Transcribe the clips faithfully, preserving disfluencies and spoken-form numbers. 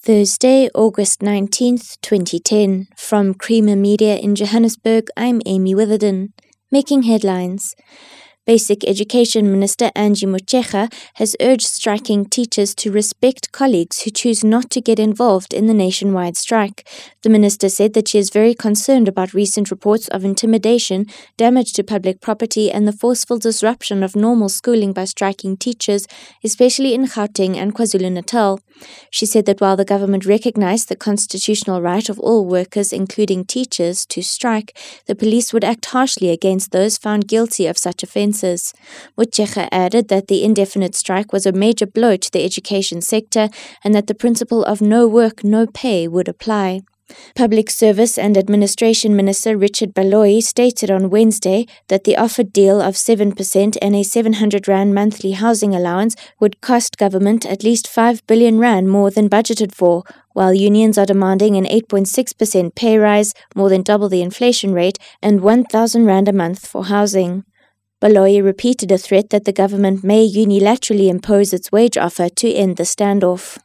Thursday, August nineteenth, twenty ten. From Creamer Media in Johannesburg, I'm Amy Witherden. Making headlines. Basic Education Minister Angie Motshekga has urged striking teachers to respect colleagues who choose not to get involved in the nationwide strike. The minister said that she is very concerned about recent reports of intimidation, damage to public property, and the forceful disruption of normal schooling by striking teachers, especially in Gauteng and KwaZulu-Natal. She said that while the government recognized the constitutional right of all workers, including teachers, to strike, the police would act harshly against those found guilty of such offences. Motshekga added that the indefinite strike was a major blow to the education sector and that the principle of no work, no pay would apply. Public Service and Administration Minister Richard Baloyi stated on Wednesday that the offered deal of seven percent and a seven hundred rand monthly housing allowance would cost government at least five billion rand more than budgeted for, while unions are demanding an eight point six percent pay rise, more than double the inflation rate, and one thousand rand a month for housing. Baloyi repeated a threat that the government may unilaterally impose its wage offer to end the standoff.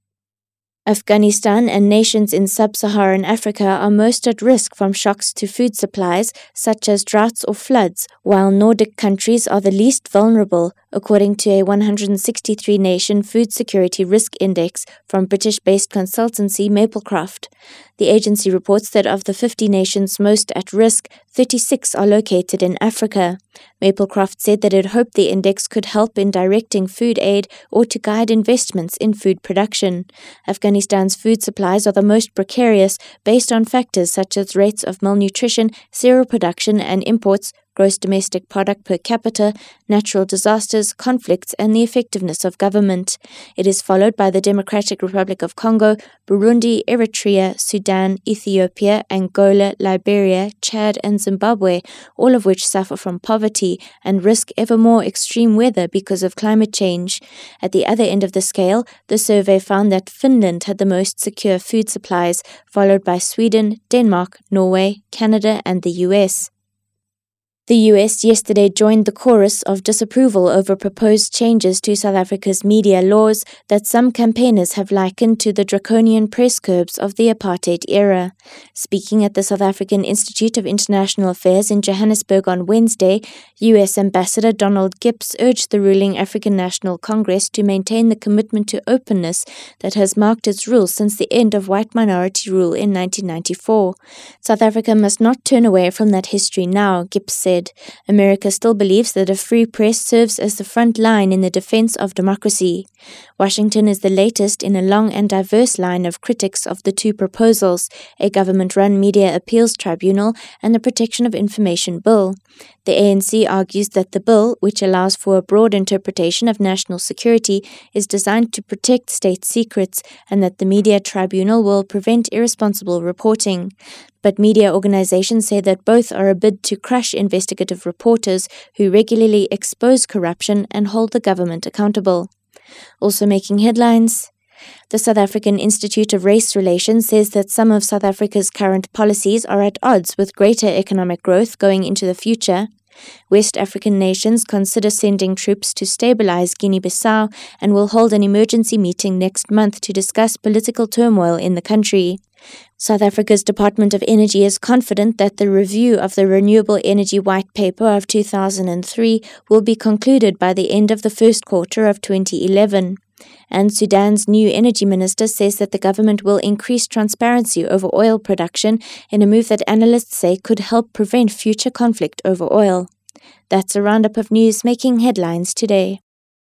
Afghanistan and nations in sub-Saharan Africa are most at risk from shocks to food supplies, such as droughts or floods, while Nordic countries are the least vulnerable, according to a one hundred sixty-three nation Food Security Risk Index from British-based consultancy Maplecroft. The agency reports that of the fifty nations most at risk, thirty-six are located in Africa. Maplecroft said that it hoped the index could help in directing food aid or to guide investments in food production. Afghanistan's food supplies are the most precarious based on factors such as rates of malnutrition, cereal production and imports, gross domestic product per capita, natural disasters, conflicts, and the effectiveness of government. It is followed by the Democratic Republic of Congo, Burundi, Eritrea, Sudan, Ethiopia, Angola, Liberia, Chad, and Zimbabwe, all of which suffer from poverty and risk ever more extreme weather because of climate change. At the other end of the scale, the survey found that Finland had the most secure food supplies, followed by Sweden, Denmark, Norway, Canada, and the U S. The U S yesterday joined the chorus of disapproval over proposed changes to South Africa's media laws that some campaigners have likened to the draconian press curbs of the apartheid era. Speaking at the South African Institute of International Affairs in Johannesburg on Wednesday, U S Ambassador Donald Gibbs urged the ruling African National Congress to maintain the commitment to openness that has marked its rule since the end of white minority rule in nineteen ninety-four. South Africa must not turn away from that history now, Gibbs said. America still believes that a free press serves as the front line in the defense of democracy. Washington is the latest in a long and diverse line of critics of the two proposals, a government-run media appeals tribunal and the Protection of Information Bill. The A N C argues that the bill, which allows for a broad interpretation of national security, is designed to protect state secrets and that the media tribunal will prevent irresponsible reporting. But media organizations say that both are a bid to crush investigative reporters who regularly expose corruption and hold the government accountable. Also making headlines, the South African Institute of Race Relations says that some of South Africa's current policies are at odds with greater economic growth going into the future. West African nations consider sending troops to stabilize Guinea-Bissau and will hold an emergency meeting next month to discuss political turmoil in the country. South Africa's Department of Energy is confident that the review of the Renewable Energy White Paper of two thousand three will be concluded by the end of the first quarter of twenty eleven. And Sudan's new energy minister says that the government will increase transparency over oil production in a move that analysts say could help prevent future conflict over oil. That's a roundup of news making headlines today.